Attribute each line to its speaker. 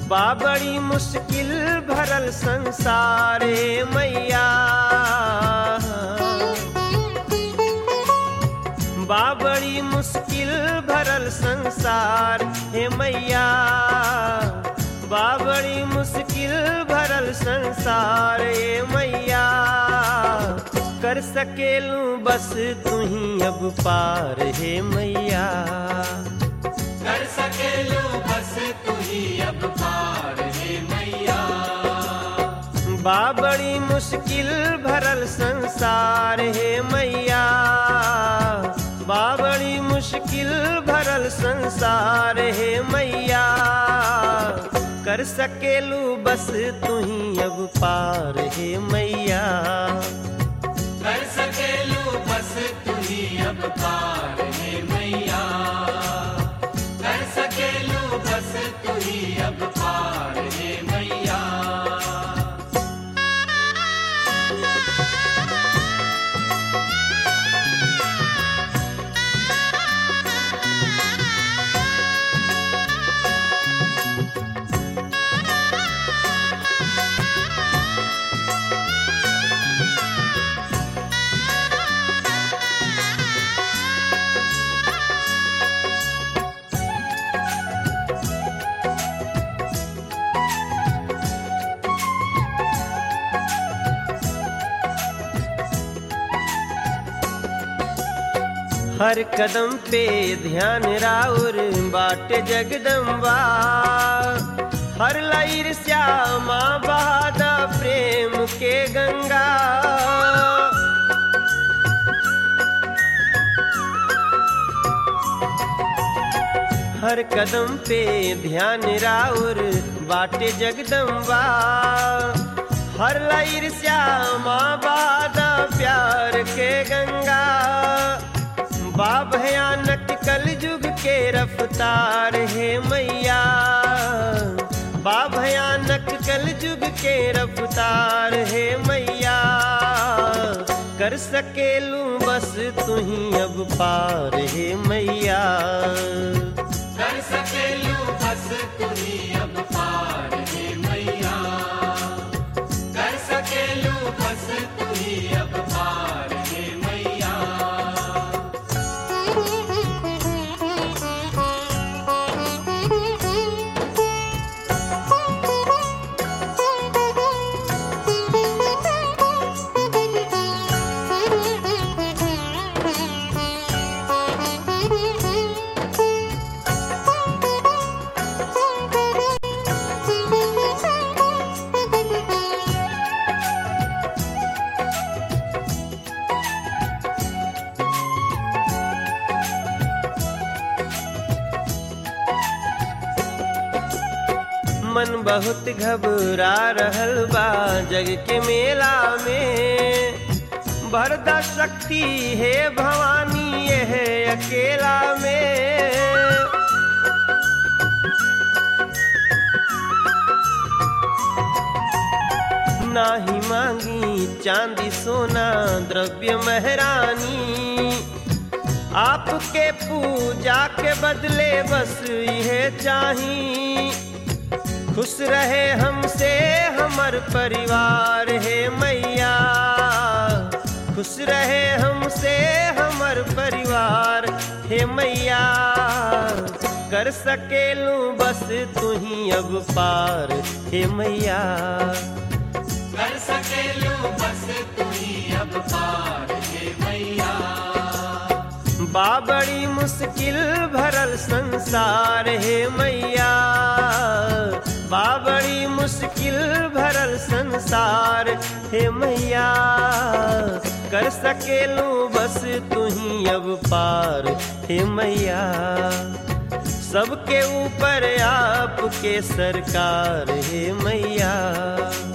Speaker 1: बा बड़ी मुश्किल भरल संसार हे मैया, बा बड़ी मुश्किल भरल संसार हे मैया, बा बड़ी मुश्किल भरल संसार हे मैया। कर सकेलू बस तू ही अब पार हे मैया,
Speaker 2: कर सकेलू बस तू ही अब पार हे मैया।
Speaker 1: बा बड़ी मुश्किल भरल संसार हे मैया, बा बड़ी मुश्किल भरल संसार हे मैया। कर सकेलू बस तू ही अब पार हे मैया,
Speaker 2: कर सकेलू बस तू ही अब पार हे मैया, कर सकेलू बस तू ही अब पार हे मैया।
Speaker 1: हर कदम पे ध्यान राउर बाटे जगदम्बा, हर लहर श्यामा बहादा प्रेम के गंगा। हर कदम पे ध्यान राउर बाटे जगदम्बा, हर लहर श्यामा बहादा प्यार के गंगा। बा भयानक कल युग के रफ्तार हे मैया, बा भयानक कल युग के रफ्तार हे मैया। कर सकेलू बस तू ही अब पार हे मैया,
Speaker 2: कर सकेलू बस तू ही अब पार हे मैया, कर सकेलू बस तू ही अब पार हे मैया।
Speaker 1: मन बहुत घबरा रहल बा जग के मेला में, भरदा शक्ति है भवानी यह अकेला में। नाही मांगी चांदी सोना द्रव्य महरानी, आपके पूजा के बदले बस यह चाही। खुश रहे हमसे हमर परिवार हे मैया, खुश रहे हमसे हमर परिवार हे मैया। कर सकेलू बस तू ही अब पार हे मैया,
Speaker 2: कर सकेलू बस तू ही अब पार हे मैया।
Speaker 1: बा बड़ी मुश्किल भरल संसार हे मैया, बा बड़ी मुश्किल भरल संसार हे मैया। कर सकेलू बस तू ही अब पार हे मैया, सबके ऊपर आपके सरकार हे मैया।